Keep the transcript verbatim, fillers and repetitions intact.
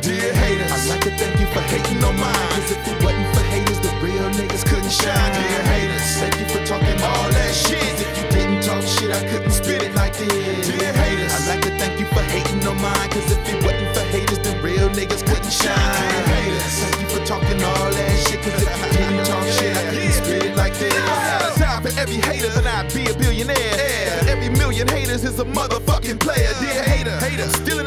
Dear haters, I'd like to thank you for hating on mine. Cause if it wasn't for haters, the real niggas couldn't shine. Dear haters, thank you for talking all that shit. If you didn't talk shit, I couldn't spit it like this. Dear haters, I'd like to thank you for hating on mine. Cause if it wasn't for haters, the real niggas couldn't shine. Dear haters, thank you for talking all that shit. Cause if you didn't talk shit, I couldn't spit it like this. Die for every hater, then I'd be a billionaire. For every million haters is a motherfucking player. Dear hater, hater, still